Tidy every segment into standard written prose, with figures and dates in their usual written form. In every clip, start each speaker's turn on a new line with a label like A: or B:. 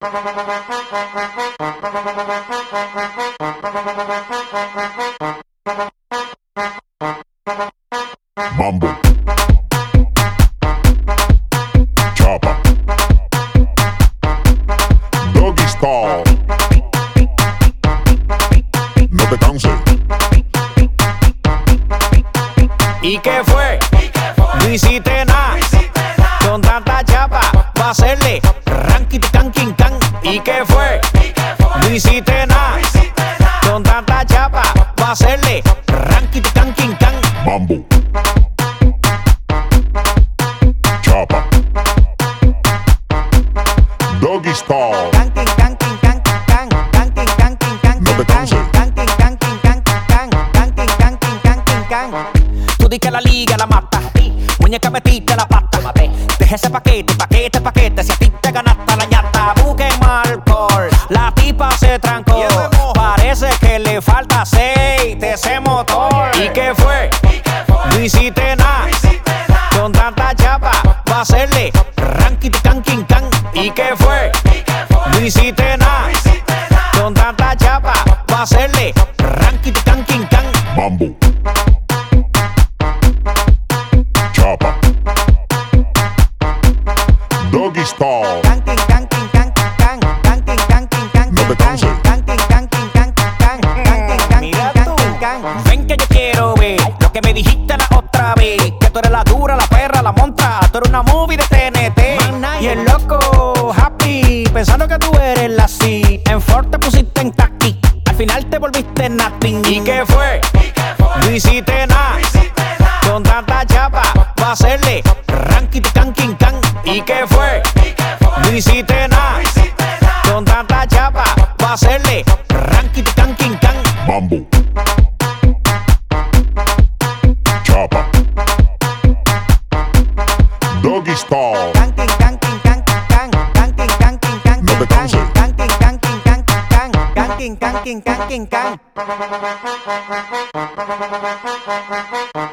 A: Mambo. Chapa. Doggy style. No te canses.
B: ¿Y qué fue? No hiciste nada. Con tanta chapa va a hacerle ranking can king can. ¿Y qué fue? No hiciste nada. Con tanta chapa va a hacerle ranking can king can.
A: Mambo. Chapa. Doggy style. No te canses.
B: Tú di que la liga la mata. Muñeca metiste la pata. Deja ese paquete, si a ti te ganaste la ñata. Busque alcohol, la tipa se trancó. Parece que le falta aceite ese motor. ¿Y qué fue? No hiciste nada. Con tanta chapa va a hacerle ranking can king can. ¿Y qué fue? No hiciste nada. Con tanta chapa va a hacerle ranking can king can.
A: Mambo. Chapa. Doggy style. No te canses.
B: Mira tú. Ven que yo quiero ver lo que me dijiste la otra vez. Que tú eres la dura, la perra, la montra. Tú eres una movie de TNT. Y el loco happy, pensando que tú eres la C. En Ford te pusiste en taqui. Al final te volviste nothing. ¿Y qué fue? No hiciste nada. Con tanta chapa va a hacerle ranking can king can. ¿Y qué fue? No hiciste nada. Con tanta chapa va a hacerle ranking can king can.
A: Mambo. Chapa. Doggy style. No te canses.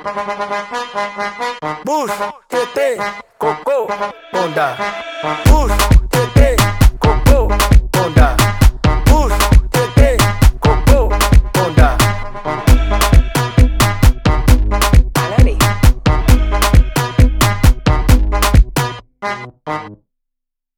C: Bush, TT, Coco, Honda. Bush.